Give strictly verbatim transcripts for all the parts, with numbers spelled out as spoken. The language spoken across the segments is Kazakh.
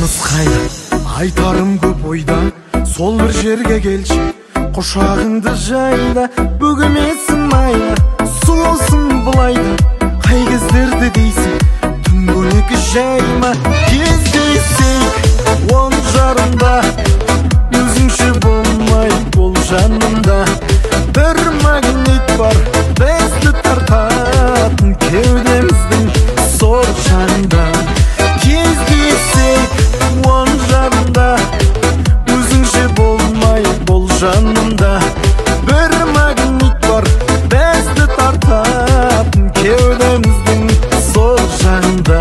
жолымыз қайда, айтарым көп ойда. Сол бір жерге келші, құшағыңды жайда. Бөгемесін айда, сұлусың былайда. Қай кездерді дейсің, түн көлегі жайма. Кездейсек он жарымда, өзіңше болмай бол жанымда. Бір магнит бар, бізді тартатын кеудеміздің сол жанында. Кездейсек он жарымда, өзіңше болмай бол жанымда. Бір магнит бар, бізді тартатын кеудеміздің сол жанында.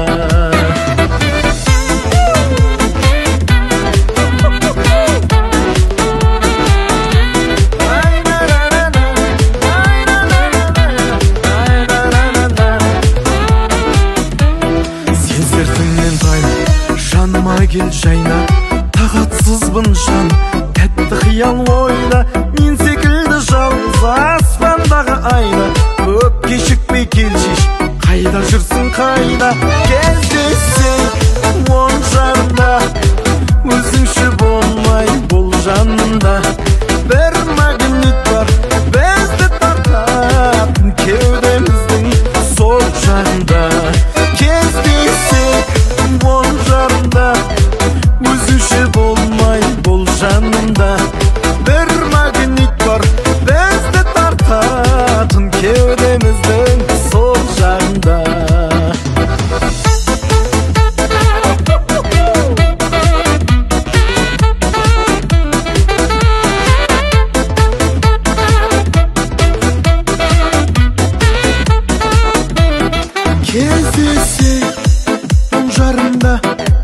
Жаныма кел жайна, тағатсызбын жан, тәтті қиял ойда. Мен секілді жалғыз аспандағы айна, көп кешікпей келшеш, қайда жүрсің қайда. Кездессек он жарымда, өзіңше болмай бол жанымда. Бір магнит бар, бізді тартатын кеудеміздің сол жанында. Кездессек он жарымда, өзіңше болмай бол жанымда. Бір магнит бар, бізді тартатын кеудеміздің сол жанында. Кездесек он жарымда,